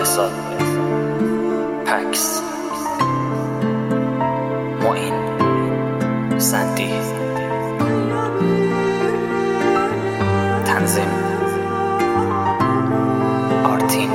بهزاد، پکس، معین، سندی، تنظیم آرتین،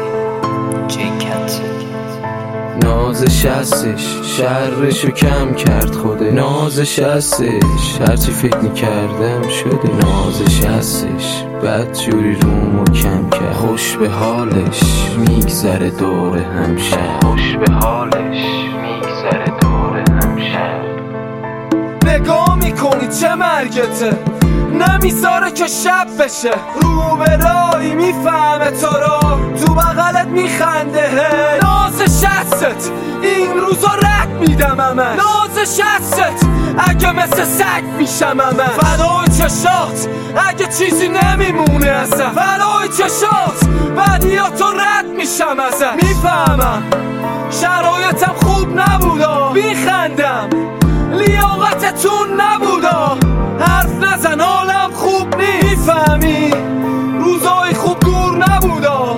جیکت. نازش هستش شرشو کم کرد خوده، نازش هستش هرچی فکر میکردم شده، نازش هستش بد جوری رومو کم کرد، خوش به حالش میگذره دور همشه، خوش به حالش میگذره دور همشه. نگاه میکنی چه مرگته، نمیذاره که شب بشه، رو به رایی میفهمه تو رو، تو بغلت میخنده. نازش هستت این روزا رد میدم همه، نازش هستت اگه مثل سگ میشم همه، فدای چشات اگه چیزی نمیمونه ازم، فدای چشات بدیاتو رد میشم ازم. میفهمم شرایطم خوب نبودا، میخندم لیاقتتون نبودا، حرف نزن حالم خوب نیست، میفهمی روزای خوب دور نبودا.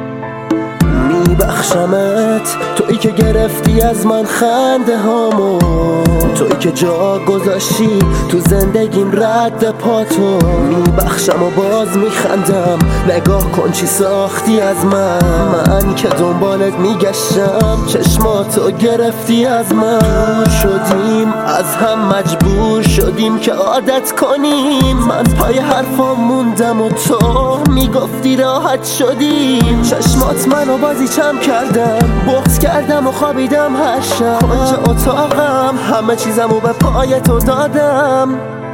میبخشمت تویی که گرفتی از من خنده هامو، تویی که جا گذاشتی تو زندگیم رد پاتو، میبخشم و باز میخندم، نگاه کن چی ساختی از من که دنبالت میگشتم، چشماتو گرفتی از من، شدیم از هم مجبور شدیم که عادت کنیم، من پای حرفام موندم و تو میگفتی راحت شدیم، چشمات منو بازی چم کردم، بغض کردم و خوابیدم هر شب، کنج اتاقم همه چیزمو به پای تو دادم.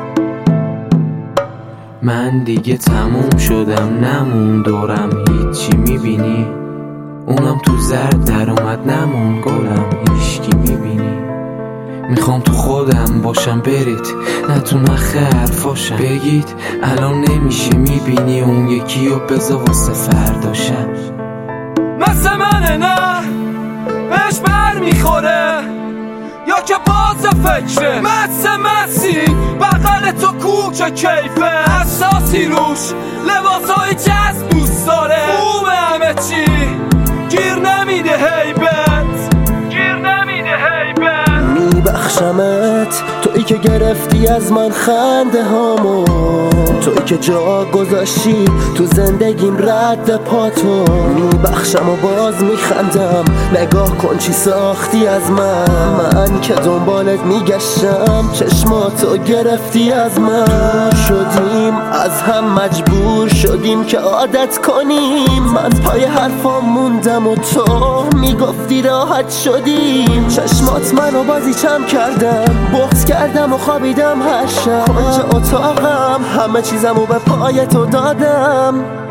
من دیگه تموم شدم، نمون دورم هیچی، میبینی اونم تو زرد در اومد، نمون گلم هیچکی، میبینی میخوام تو خودم باشم، برید نه تو نخ حرفاشم، بگید الان نمیشه، میبینی اون یکی رو بذار واسه فرداشم. مثل منه نه بهش بر میخوره، یا که باز فکره، مسی بغل تو کوک کیفه، اساسی روش لباسای جذب دوست داره، خوبه همه چی گیر نمیده هیبت، گیر نمیده هیبت. میبخشمت تویی که گرفتی از من خنده هامو، تویی که جا گذاشتی تو زندگیم رد پاتو، میبخشم و باز میخندم، نگاه کن چی ساختی از من که دنبالت میگشتم، چشماتو گرفتی از من، شدیم از هم مجبور شدیم که عادت کنیم، من پای حرفام موندم و تو میگفتی راحت شدیم، چشمات منو بازی چم کردم، بغض کردم و خوابیدم هر شب، کنج اتاقم همه چیزمو به پای تو دادم.